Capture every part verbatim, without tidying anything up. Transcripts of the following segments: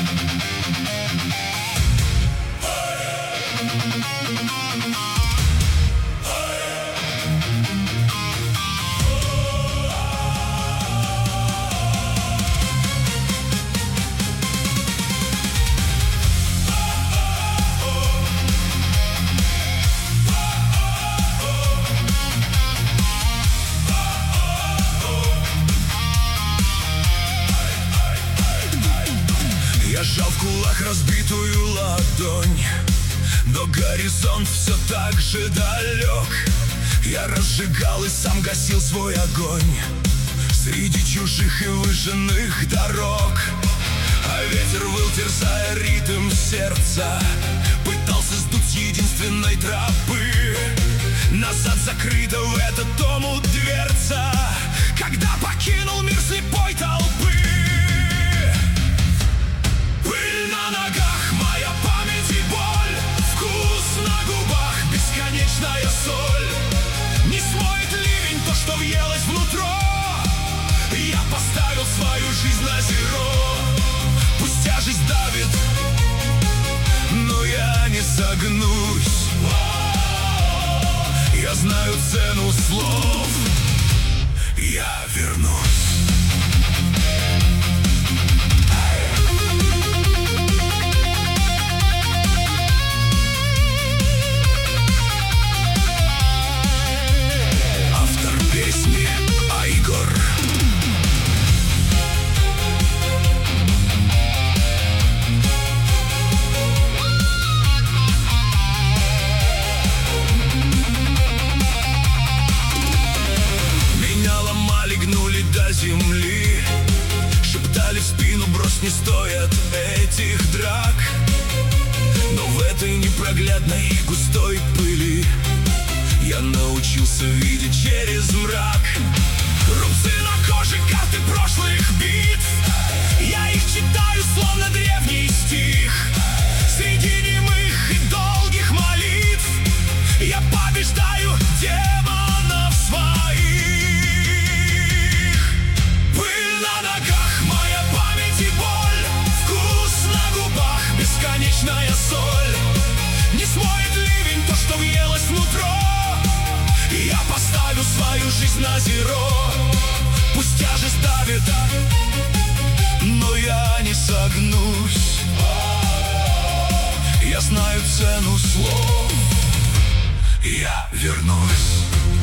Я сжал в кулак разбитую ладонь, но горизонт все так же далек. Я разжигал и сам гасил свой огонь среди чужих и выжженных дорог. А ветер выл, терзая ритм сердца, пытался сдуть с единственной тропы. Назад закрыта в этот дом дверца, когда покинул мир слепой толпы. Пыль на ногах, моя память и боль, вкус на губах, бесконечная соль. Не смоет ливень то, что въелось внутрь. Я поставил свою жизнь на зеро. Пусть тяжесть давит, но я не согнусь. Я знаю цену слов. Я вернусь. До земли шептали в спину: брось, не стоят этих драк. Но в этой непроглядной густой пыли я научился видеть через мрак. Рубцы на коже, карты прошлых битв, я их читаю, словно древний стих. Среди немых и долгих молитв я побеждаю демонов своих. Бесконечная соль. Не смоет ливень то, что въелось внутрь. Я поставил свою жизнь на зеро. Пусть тяжесть давит, но я не согнусь. Я знаю цену слов. Я вернусь.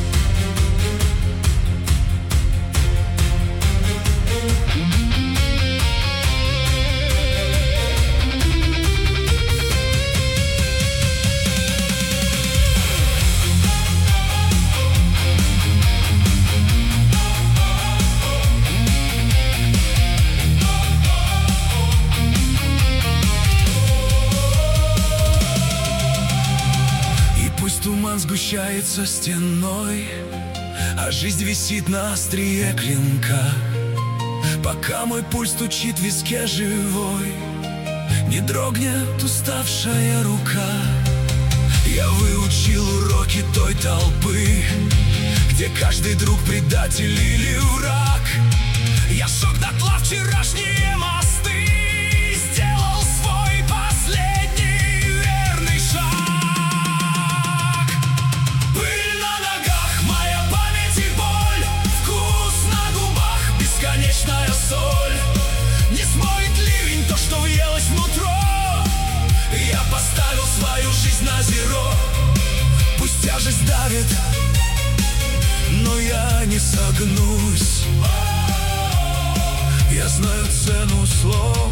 Туман сгущается стеной, а жизнь висит на острие клинка. Пока мой пульс стучит в виске живой, не дрогнет уставшая рука. Я выучил уроки той толпы, где каждый друг предатель или враг. Я сжег дотла вчерашние мосты, сделал свой последний верный шаг. Бесконечная соль. Не смоет ливень то, что въелось внутрь. Я поставил свою жизнь на зеро. Пусть тяжесть давит, но я не согнусь. Я знаю цену слов.